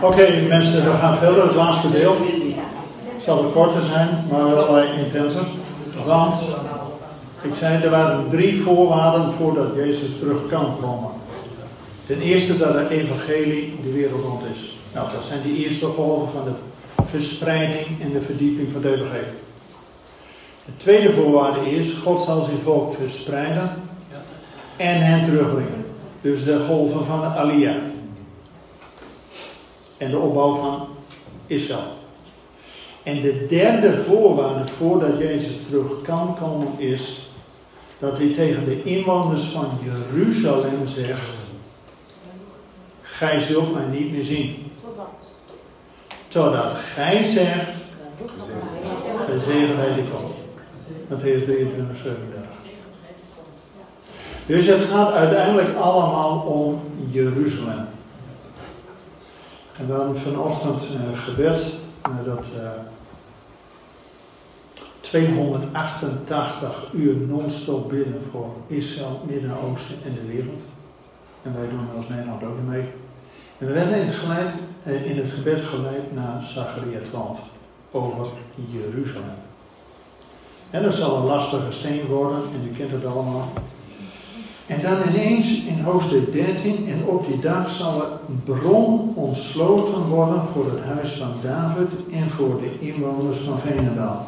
Oké, mensen, we gaan verder. Het laatste deel. Het zal wat korter zijn, maar wel intenser. Want, ik zei, er waren 3 voorwaarden voordat Jezus terug kan komen. Ten eerste dat het evangelie de wereld rond is. Nou, dat zijn die eerste golven van de verspreiding en de verdieping van het evangelie. De tweede voorwaarde is, God zal zijn volk verspreiden en hen terugbrengen. Dus de golven van de Aliyah. En de opbouw van Israël. En de derde voorwaarde voordat Jezus terug kan komen is dat hij tegen de inwoners van Jeruzalem zegt: gij zult mij niet meer zien. Totdat gij zegt: gezegend hij die komt. Dat heeft de 37. Dus het gaat uiteindelijk allemaal om Jeruzalem. En we hadden vanochtend gebed dat 288 uur non-stop bidden voor Israël, Midden-Oosten en de wereld. En wij doen als Nederland ook mee. En we werden in het gebed geleid naar Zacharia 12 over Jeruzalem. En dat zal een lastige steen worden, en u kent het allemaal. En dan ineens in hoofdstuk 13, en op die dag zal een bron ontsloten worden voor het huis van David en voor de inwoners van Veenendaal.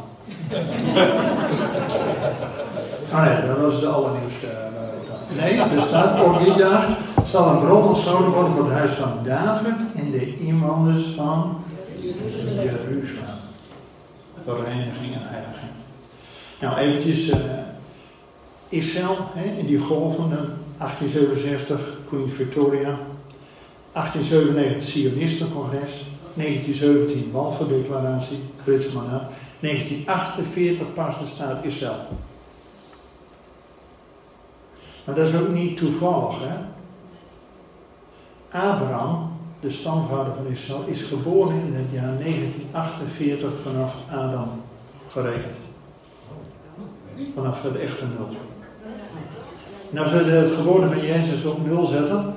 Oh nee, dat was de allernieuwste. Nee, er staat op die dag zal een bron ontsloten worden voor het huis van David en de inwoners van Jeruzalem. Voor reiniging en heiliging. Nou, eventjes Israël, in die golven, 1867, Queen Victoria, 1897 Zionistencongres, 1917 Balfour-declaratie, Britse mandaat, 1948 pas de staat Israël. Maar dat is ook niet toevallig, hè. Abraham, de stamvader van Israël, is geboren in het jaar 1948 vanaf Adam gerekend. Vanaf het echte nul. En als we het geboorte van Jezus op 0 zetten,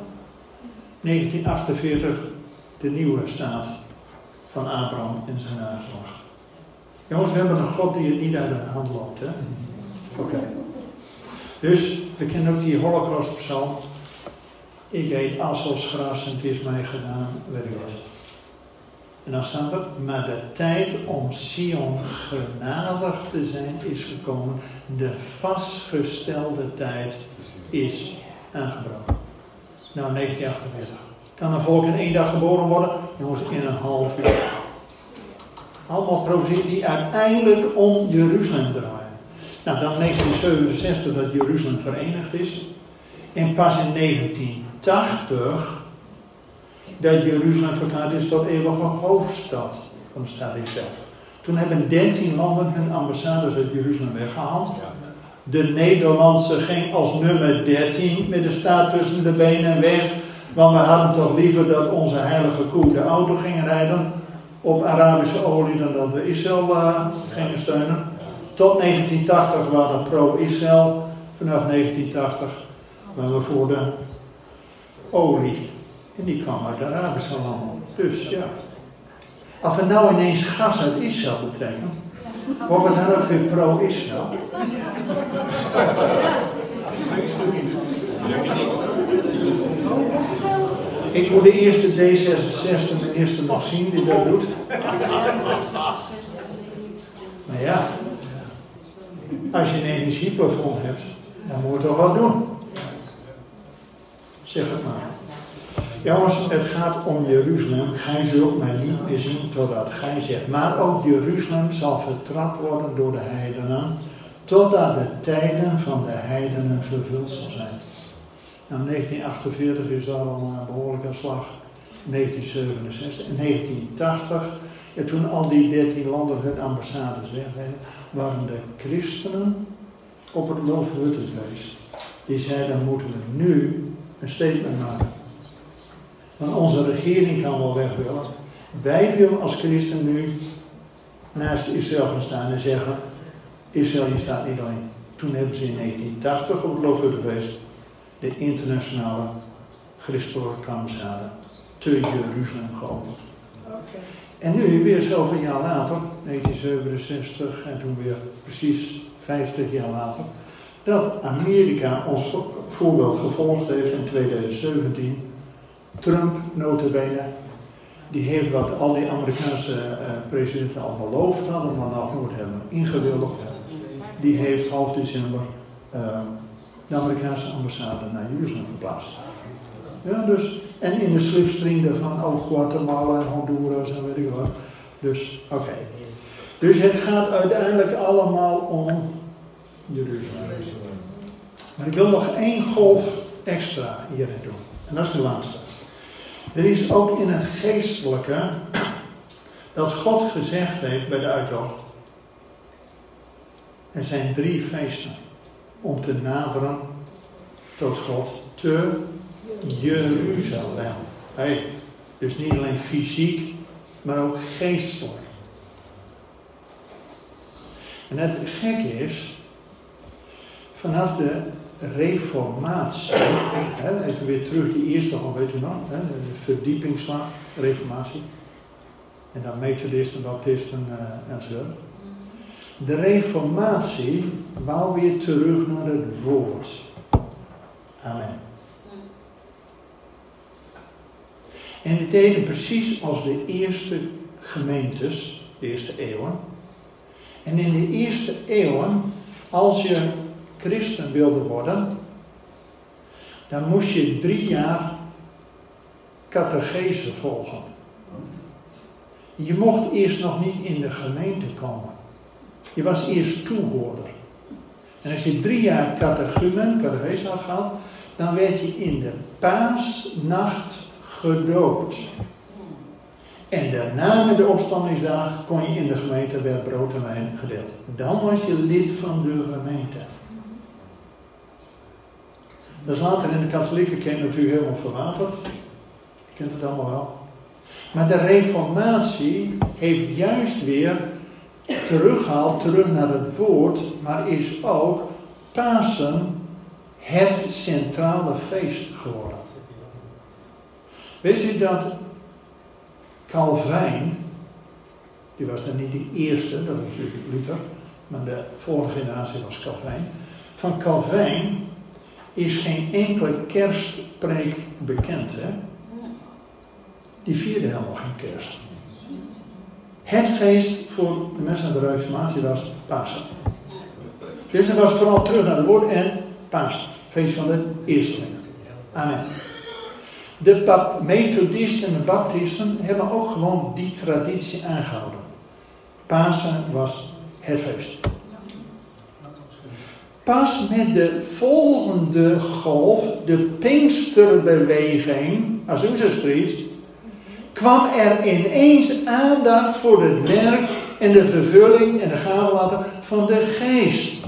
1948 de nieuwe staat van Abraham en zijn nageslacht. Jongens, we hebben een God die het niet uit de hand loopt, hè? Oké. Dus, we kennen ook die Holocaustpsalm. Ik eet as als gras en het is mij gedaan, weet ik wat. En dan staat er, maar de tijd om Sion genadig te zijn is gekomen. De vastgestelde tijd is aangebroken. Nou, 1948. Kan een volk in 1 dag geboren worden? Jongens, in een half uur. Allemaal profetieën die uiteindelijk om Jeruzalem draaien. Nou, dan 1967 dat Jeruzalem verenigd is. En pas in 1980 dat Jeruzalem verklaard is tot eeuwige hoofdstad van de staat Israël. Toen hebben 13 landen hun ambassades uit Jeruzalem weggehaald. De Nederlandse ging als nummer 13 met de staat tussen de benen weg. Want we hadden toch liever dat onze heilige koe de auto ging rijden op Arabische olie dan dat we Israël gingen steunen. Tot 1980 waren we pro-Israël. Vanaf 1980 waren we voor de olie. En die kwam uit de Arabische landen. Dus ja. Als we nou ineens gas uit Israël betrekken, worden we dan ook weer pro-Israël? Ik moet de eerste D66 minister nog zien die dat doet. Maar ja, als je een energieplafond hebt, dan moet je toch wat doen. Zeg het maar. Jongens, het gaat om Jeruzalem. Gij zult mij niet meer zien totdat gij zegt. Maar ook Jeruzalem zal vertrapt worden door de heidenen, totdat de tijden van de heidenen vervuld zal zijn. Nou, 1948 is daar al een behoorlijke slag. 1967 en 1980. En toen al die 13 landen hun ambassades wegdeden, waren de christenen op het Loofhuttenfeest. Die zeiden, moeten we nu een statement maken. Want onze regering kan wel weg willen. Wij willen als christen nu naast Israël gaan staan en zeggen, Israël je staat niet alleen. Toen hebben ze in 1980 op het Loofhuttenfeest de internationale christelijke ambassade te Jeruzalem geopend. En nu, weer zoveel jaar later, 1967 en toen weer precies 50 jaar later, dat Amerika ons voorbeeld gevolgd heeft in 2017. Trump, nota bene, die heeft wat al die Amerikaanse presidenten al beloofd hadden, maar nog nooit hebben ingewilligd. Die heeft half december de Amerikaanse ambassade naar Jeruzalem verplaatst. Ja, dus, en in de slipstream daarvan ook Guatemala en Honduras en weet ik wat. Dus, oké. Dus het gaat uiteindelijk allemaal om Jeruzalem. Maar ik wil nog 1 golf extra hierin doen. En dat is de laatste. Er is ook in het geestelijke dat God gezegd heeft bij de uittocht. Er zijn 3 feesten om te naderen tot God te Jeruzalem. Dus niet alleen fysiek, maar ook geestelijk. En het gekke is, vanaf de Reformatie, even weer terug, die eerste, weet u nog, de verdiepingsslag, Reformatie, en dan Methodisten, Baptisten enzovoort. De Reformatie wou weer terug naar het woord. Amen. En die deden precies als de eerste gemeentes, de eerste eeuwen. En in de eerste eeuwen, als je christen wilde worden, dan moest je 3 jaar catechese volgen. Je mocht eerst nog niet in de gemeente komen. Je was eerst toehoorder. En als je 3 jaar catechese had gehad, dan werd je in de paasnacht gedoopt. En daarna met de opstandingsdag kon je in de gemeente, werd brood en wijn gedeeld. Dan was je lid van de gemeente. Dat is later in de katholieke kerk natuurlijk helemaal verwaterd. Je kent het allemaal wel. Maar de Reformatie heeft juist weer teruggehaald, terug naar het woord, maar is ook Pasen het centrale feest geworden. Weet u dat Calvijn, die was dan niet de eerste, dat was natuurlijk Luther, maar de volgende generatie was Calvijn. Van Calvijn is geen enkele kerstpreek bekend, hè? Die vierde helemaal geen kerst. Het feest voor de mensen van de Reformatie was Pasen. Dus dat was vooral terug naar het woord en Pasen. Feest van de eerstelingen. Amen. De Methodisten en de Baptisten hebben ook gewoon die traditie aangehouden. Pasen was het feest. Pas met de volgende golf, de Pinksterbeweging, Azusa Street, kwam er ineens aandacht voor het werk en de vervulling en de gaven van de geest.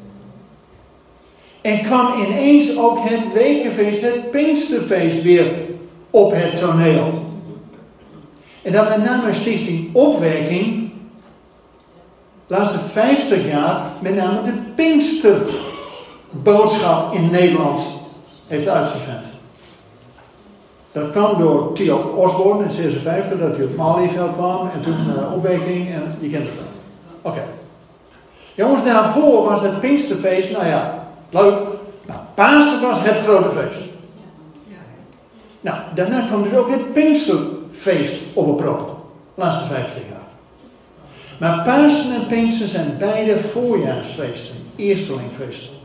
En kwam ineens ook het wekenfeest, het Pinksterfeest weer op het toneel. En dan met name Stichting Opwekking, de laatste 50 jaar, met name de Pinksterboodschap in Nederland heeft uitgevoerd. Dat kwam door Theo Osborne in 1956, dat hij op Malieveld kwam en toen Opwekking en je kent het wel. Oké. Jongens, daarvoor was het Pinksterfeest, nou ja, leuk. Nou, Pasen was het grote feest. Nou, daarna kwam dus ook het Pinksterfeest op een prop. De laatste 50 jaar. Maar Pasen en Pinkster zijn beide voorjaarsfeesten. Eerstelingfeesten.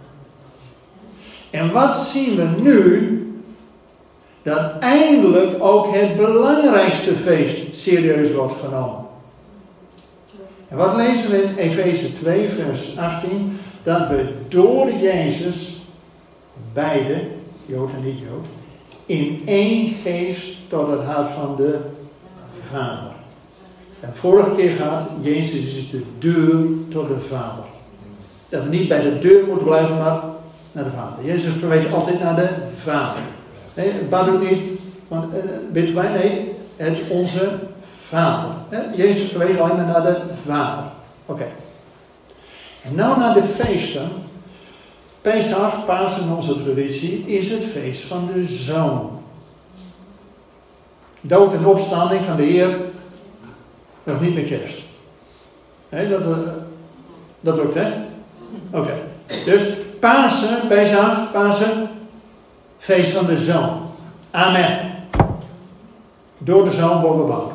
En wat zien we nu? Dat eindelijk ook het belangrijkste feest serieus wordt genomen. En wat lezen we in Efeze 2 vers 18? Dat we door Jezus, beide, Jood en niet-Jood, in één geest tot het hart van de Vader. En vorige keer gaat, Jezus is de deur tot de Vader. Dat we niet bij de deur moeten blijven, maar naar de Vader. Jezus verwees altijd naar de Vader. Nee, bad ook niet, want bidden wij, nee, het is onze Vader. Jezus verwees alleen maar naar de Vader. Oké. En nou naar de feesten. Pesach, Pasen in onze traditie, is het feest van de Zoon. Dood en opstanding van de Heer, nog niet meer kerst. Nee, dat lukt, hè? Oké. Dus Pasen, Pesach, Pasen, feest van de Zoon. Amen. Door de Zoon wordt bebouwd.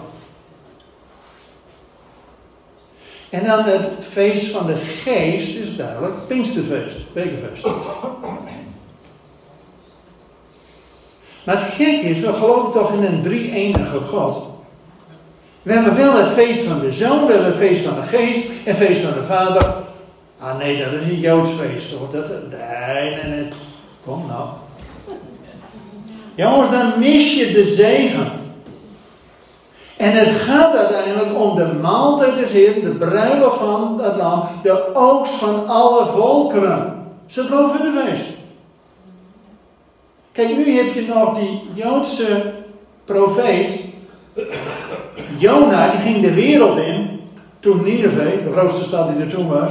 En dan het feest van de Geest is duidelijk, Pinksterfeest, bekerfeest. Maar het gekke is, we geloven toch in een drie-enige God. We hebben wel het feest van de Zoon, we hebben het feest van de Geest en het feest van de Vader. Ah nee, dat is een Joods feest hoor. Nee. Kom nou. Jongens, dan mis je de zegen. En het gaat uiteindelijk om de maaltijd des Heeren, de bruiloft van het lam, de oogst van alle volkeren. Is het loofhuttenfeest? Kijk, nu heb je nog die Joodse profeet, Jona, die ging de wereld in, toen Nineve, de grootste stad die er toen was.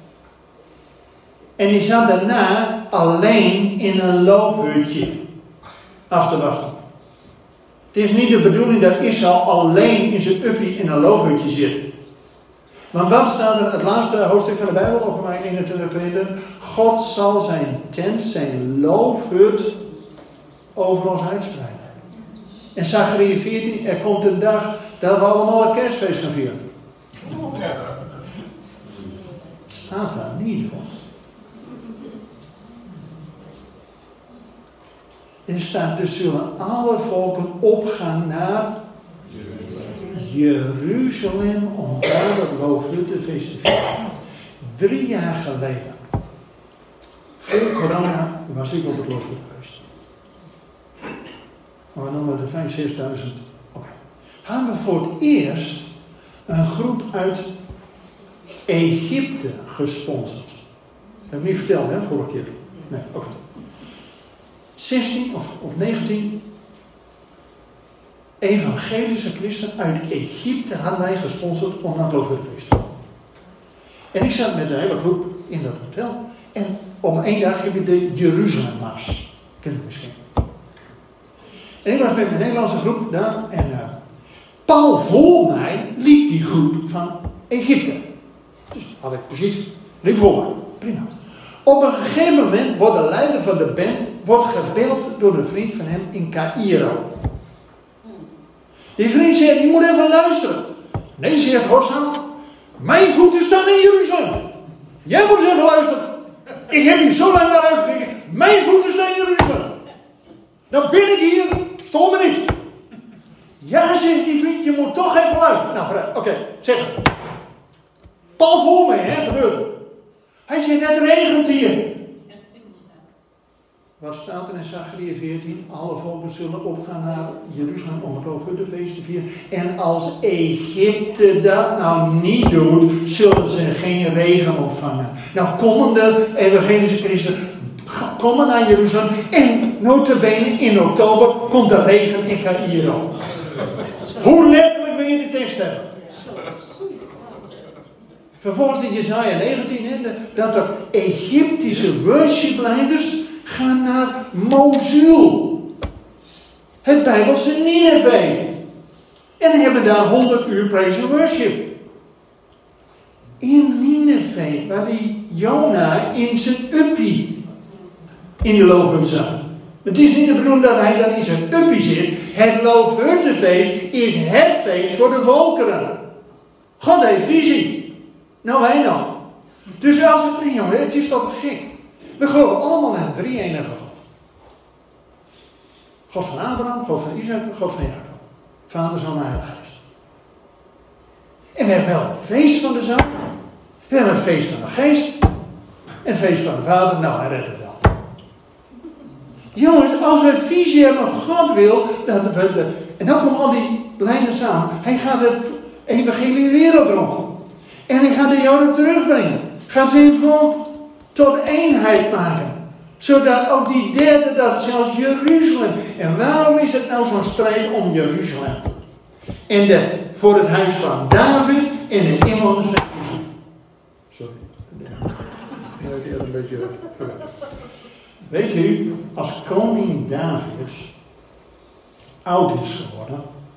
En die zat daarna alleen in een loofhutje af te wachten. Het is niet de bedoeling dat Israël alleen in zijn uppie in een loofhutje zit. Want wat staat er in het laatste hoofdstuk van de Bijbel, Openbaring 21, 22? God zal zijn tent, zijn loofhut over ons uitspreiden. En Zachariah 14, er komt een dag dat we allemaal een kerstfeest gaan vieren. Staat daar niet, hoor. Er staat, dus zullen alle volken opgaan naar Jeruzalem om daar het loofhuttenfeest te vieren. 3 jaar geleden, voor corona, was ik op het loofhuttenfeest. Maar we noemen er 5.000, 6.000. Oké. Hebben we voor het eerst een groep uit Egypte gesponsord. Dat heb ik niet verteld, hè, vorige keer. Nee, oké. 16 of 19 evangelische christenen uit Egypte hadden wij gesponsord om naar het loofhuttenfeest te komen. En ik zat met een hele groep in dat hotel. En om 1 dag heb je de Jeruzalemmars. Kent u misschien. En ik was met mijn Nederlandse groep daar. En Paul voor mij liep die groep van Egypte. Dus had ik precies. Liep voor mij. Prima. Op een gegeven moment wordt de leider van de band gebeld door een vriend van hem in Caïro. Die vriend zegt, je moet even luisteren. Nee, zegt Hossam, mijn voeten staan in Jeruzalem. Jij moet eens even luisteren. Ik heb hier zo lang naar uitgekeken. Mijn voeten staan in Jeruzalem. Dan ben ik hier, stoor me niet. Ja, zegt die vriend, je moet toch even luisteren. Nou, oké, zeg het. Paul voor mij, hè, gebeurt. Hij zegt, het regent hier. Wat staat er in Zachariah 14? Alle volken zullen opgaan naar Jeruzalem om het loofhuttenfeest te vieren. En als Egypte dat nou niet doet, zullen ze geen regen ontvangen. Nou komen de evangelische christenen, komen naar Jeruzalem. En notabene in oktober komt de regen in Caïro. Hoe letterlijk wil je de tekst hebben? Vervolgens in Jesaja 19, dat er Egyptische worshipleiders gaan naar Mosul. Het Bijbelse Nineve. En hebben daar 100 uur praise and worship. In Nineve, waar die Jona in zijn uppie in de loofhut zat. Het is niet de bedoeling dat hij dan in zijn uppie zit. Het loofhuttenfeest is het feest voor de volkeren. God heeft visie. Nou, wij nog. Dus als het niet, jongen, het is toch gek. We geloven allemaal in een drie-enige God. God van Abraham, God van Isaac, God van Jacob. Vader, Zoon en Heilige Geest. En we hebben wel het feest van de Zoon. We hebben het feest van de Geest. En het feest van de Vader. Nou, hij redt het wel. Jongens, als we visie hebben, God wil, dat we en dan komen al die lijnen samen. Hij gaat het evangelie de wereld rond. En hij gaat de Joden terugbrengen. Gaat zijn volk tot eenheid maken. Zodat ook die derde, dat zelfs Jeruzalem. En waarom is het nou zo'n strijd om Jeruzalem? En voor het huis van David en de inwoners van Jeruzalem. Sorry. Ik heb een beetje. Weet u, als koning David oud is geworden,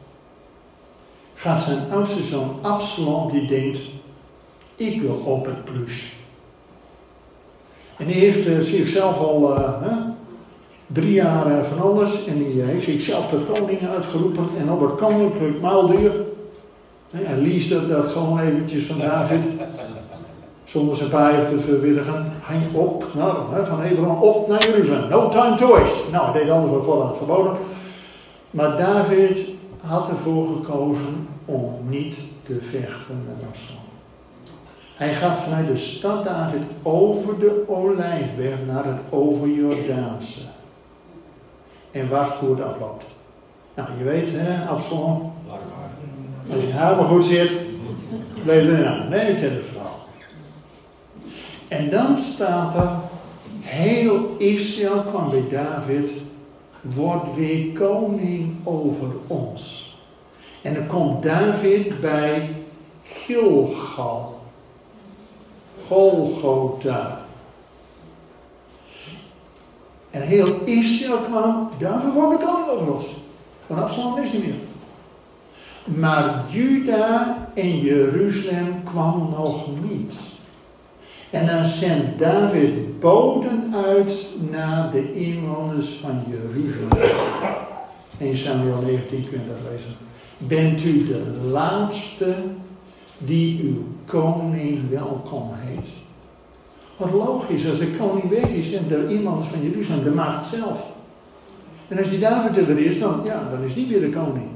gaat zijn oudste zoon Absalom, die denkt, ik wil op het plus. En die heeft zichzelf al 3 jaar van alles. En die heeft zichzelf tot koning uitgeroepen. En op het koninklijk maaldier. En liest dat gewoon eventjes van David. Zonder zijn paai te verwilligen. Ging op, van Hebron op naar Jeruzalem. No time to waste. Nou, hij deed anders wat God had verboden. Maar David had ervoor gekozen om niet te vechten met Absalom. Hij gaat vanuit de stad David over de Olijfberg naar het overjordaanse. En wacht hoe het afloopt. Nou, je weet, Absalom. Als je haar maar goed zit, bleef er aan. Nee, ik ken het verhaal. En dan staat er, heel Israël kwam bij David, wordt weer koning over ons. En dan komt David bij Gilgal. Golgotha. En heel Israël kwam, David wordt de koning over ons. Van Absalom is niet meer. Maar Juda en Jeruzalem kwam nog niet. En dan zendt David boden uit naar de inwoners van Jeruzalem. 1 Samuel 19 kun je dat lezen. Bent u de laatste die uw koning welkom heet? Wat logisch, als de koning weg is en de inwoners van Jeruzalem, de macht zelf. En als die David er weer is, dan is die weer de koning.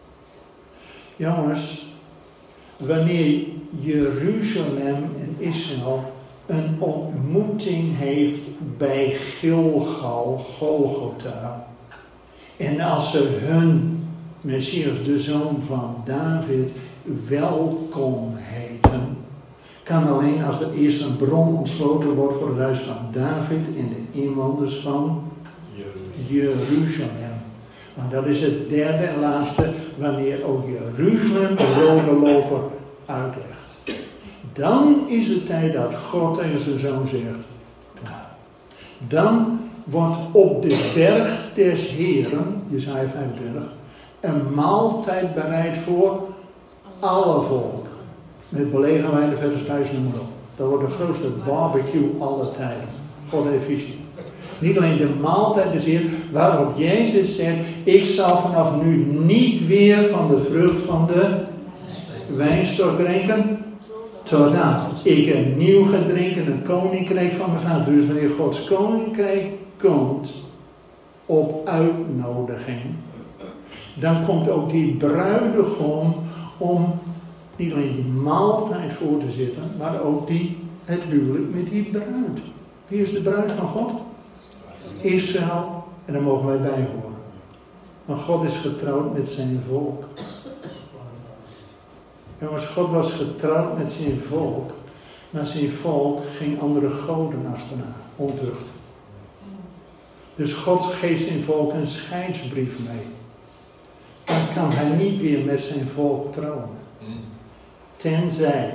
Jongens, wanneer Jeruzalem en Israël een ontmoeting heeft bij Gilgal, Golgotha, en als ze hun Messias, de zoon van David, welkom heten, kan alleen als er eerst een bron ontsloten wordt voor het huis van David en de inwoners van Jeruzalem. Want dat is het derde en laatste, wanneer ook Jeruzalem de rode loper uitlegt. Dan is het tijd dat God tegen zijn zoon zegt, klaar. Dan wordt op de berg des Heren, Jesaja 25, een maaltijd bereid voor alle volk. Met belegernwijnen, verder spijs, noem maar op. Dat wordt de grootste barbecue aller tijden. God heeft visie. Niet alleen de maaltijd des Heeren, waarop Jezus zegt, ik zal vanaf nu niet weer van de vrucht van de wijnstok drinken, totdat ik een nieuw ga drinken, een koninkrijk van mijn vader. Dus wanneer Gods koninkrijk komt, op uitnodiging, dan komt ook die bruidegom om niet alleen die maaltijd voor te zitten, maar ook het huwelijk met die bruid. Wie is de bruid van God? Israël, en daar mogen wij bij horen. Want God is getrouwd met zijn volk. Jongens, God was getrouwd met zijn volk, maar zijn volk ging andere goden achterna, ontucht. Dus God geeft zijn volk een scheidsbrief mee. Dan kan hij niet weer met zijn volk trouwen. Tenzij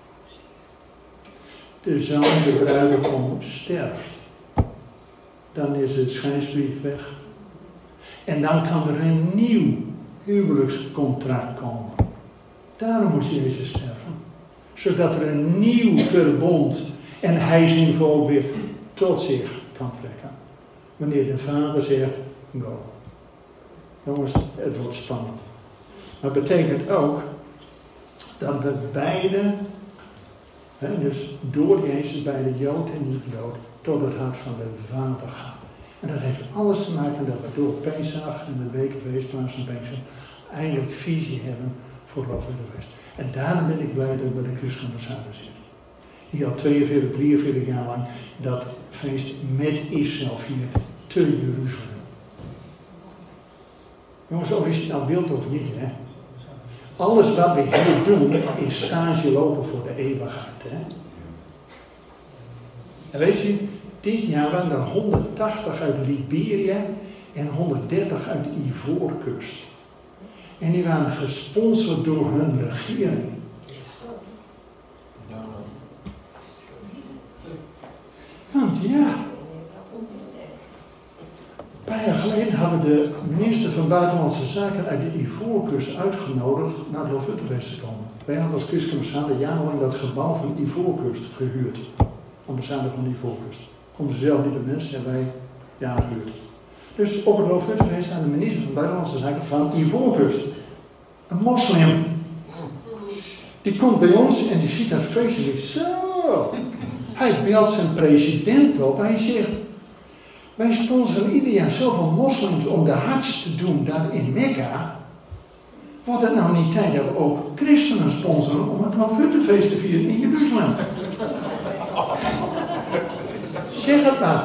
de zoon, de bruidegom, sterft. Dan is het scheidsbrief weg. En dan kan er een nieuw huwelijkscontract komen. Daarom moest Jezus sterven. Zodat er een nieuw verbond en hij zijn volk weer tot zich kan trekken. Wanneer de vader zegt, go. Jongens, het wordt spannend. Maar het betekent ook dat we beide, dus door Jezus, beide Jood en niet-Jood, tot het hart van de Vader gaan. En dat heeft alles te maken dat we door Pesach en de wekenfeest, Pasen en Pinksteren, eigenlijk visie hebben voor geloof in de West. En daarom ben ik blij dat ik bij de Christenambassade zit. Die al 42, 43 jaar lang dat feest met Israël viert te Jeruzalem. Jongens, of je het nou wilt of niet, hè. Alles wat we hier doen is stage lopen voor de eeuwigheid, hè. En weet je, dit jaar waren er 180 uit Liberia en 130 uit de Ivoorkust. En die waren gesponsord door hun regering. Want ja, een paar jaar geleden had hebben we de minister van Buitenlandse Zaken uit de Ivoorkust uitgenodigd naar het Lofuttefeest te komen. Wij hadden als christelijke ambassade jarenlang dat gebouw van de Ivoorkust gehuurd. Ambassade van de Ivoorkust. Konden ze zelf niet de mensen, hebben wij gehuurd. Dus op het Lofuttefeest staan de minister van Buitenlandse Zaken van Ivoorkust. Een moslim. Die komt bij ons en die ziet dat feest en die zegt, zo. Hij belt zijn president op. Hij zegt, wij sponsoren ieder jaar zoveel moslims om de hajj te doen daar in Mekka. Wordt het nou niet tijd dat we ook christenen sponsoren om het Lofuttefeest te vieren in Jeruzalem? Zeg het maar.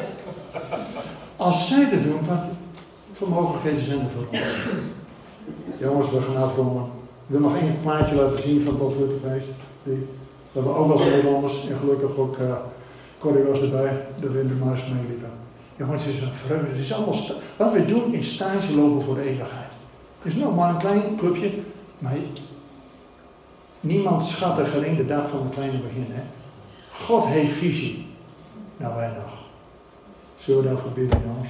Als zij dat doen, wat voor mogelijkheden zijn er voor ons? Jongens, we gaan afronden. Ik wil nog één plaatje laten zien van het Lofuttefeest. We hebben ook als Nederlanders en gelukkig ook Corrie was erbij, de Wintermars meeliepen. Jongens, het is een vreugde. Het is allemaal wat we doen is stage lopen voor de eeuwigheid. Het is nog maar een klein clubje, maar niemand schat er gering de dag van het kleine begin. Hè? God heeft visie. Nou, wij nog. Zullen we daarvoor bidden, jongens?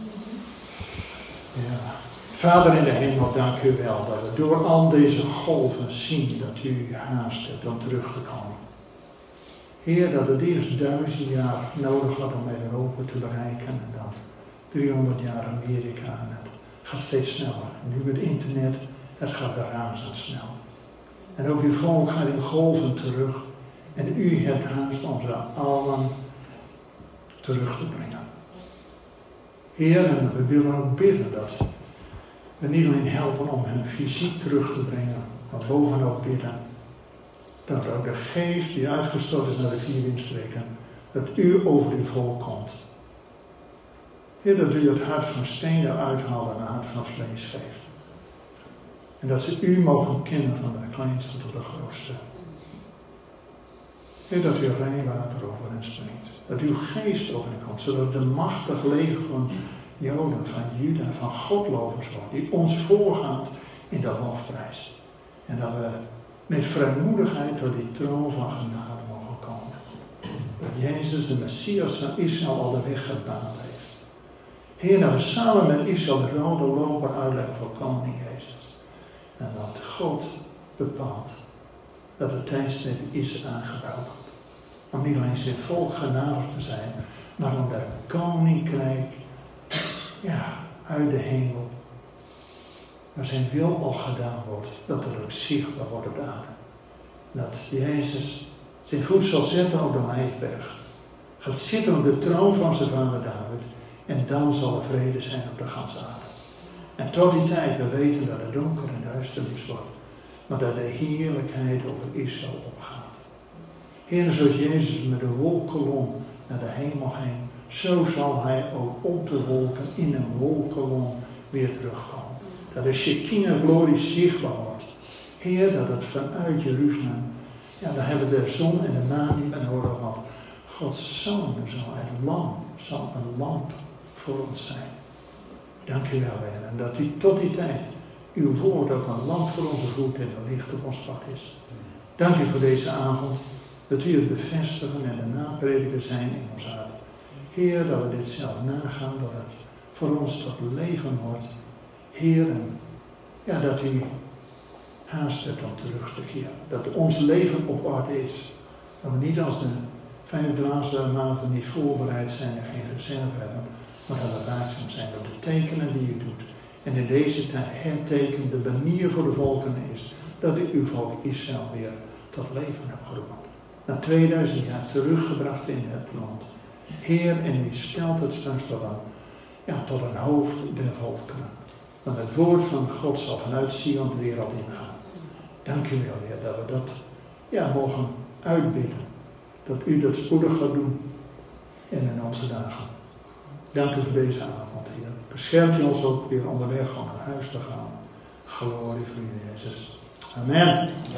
Ja. Vader in de hemel, dank u wel dat we door al deze golven zien dat u haast hebt om terug te komen. Heer, dat het eerst 1000 jaar nodig had om Europa te bereiken en dan 300 jaar Amerika en het gaat steeds sneller. Nu met internet, het gaat razendsnel. En ook uw volk gaat in golven terug en u hebt haast om ze allen terug te brengen. Heer, en we willen ook bidden dat we niet alleen helpen om hun fysiek terug te brengen, maar bovenop bidden dat ook de geest die uitgestort is naar de 4 windstreken, dat u over uw volk komt. Heer, dat u het hart van steen eruit haalt en het hart van vlees geeft. En dat ze u mogen kennen van de kleinste tot de grootste. Heer, dat u rein water over hen springt. Dat uw geest over hen komt, zodat de machtig leger van Joden, van Juda, van godlovers wordt, die ons voorgaat in de lofprijs. En dat we met vrijmoedigheid tot die troon van genade mogen komen. Dat Jezus, de Messias van Israël, al de weg gebaand heeft. Heer, dat we samen met Israël de rode loper uitleggen voor koning Jezus. En dat God bepaalt dat het tijdstip is aangebroken. Om niet alleen zijn volk genadig te zijn, maar om dat koninkrijk uit de hemel, waar zijn wil al gedaan wordt, dat er ook zichtbaar wordt op de aarde. Dat Jezus zijn voet zal zetten op de Lijfberg, gaat zitten op de troon van zijn vader David, en dan zal er vrede zijn op de ganse aarde. En tot die tijd, we weten dat het donker en duisternis wordt, maar dat de heerlijkheid over Israël opgaat. Heer, zoals Jezus met de wolkolom naar de hemel ging, zo zal hij ook op de wolken in een wolkolom weer terugkomen. Dat de Shekinah glorie zichtbaar wordt. Heer, dat het vanuit Jeruzalem, daar hebben we de zon en de maan niet meer nodig, want Gods zoon zal een lamp voor ons zijn. Dank u wel, Heer. En dat u tot die tijd, uw woord ook een lamp voor onze voet en een licht op ons pad is. Dank u voor deze avond, dat u het bevestigen en de naprediker zijn in ons hart. Heer, dat we dit zelf nagaan, dat het voor ons tot leven wordt. Heer, en dat u haast hebt om terug te keren. Dat ons leven op orde is. Dat we niet als de 5 dwaze maanden niet voorbereid zijn en geen reserve hebben, maar dat we waakzaam zijn op de tekenen die u doet. En in deze tijd het teken, de banier voor de volkeren is, dat u uw volk Israël weer tot leven hebt geroepen. Na 2000 jaar teruggebracht in het land. Heer, en u stelt het straks tot een hoofd der volkeren. Want het woord van God zal vanuit Sion de wereld ingaan. Dank u wel, Heer, dat we dat mogen uitbidden. Dat u dat spoedig gaat doen. En in onze dagen. Dank u voor deze avond, Heer. Beschermt u ons ook weer onderweg om naar huis te gaan. Glorie voor u, Jezus. Amen.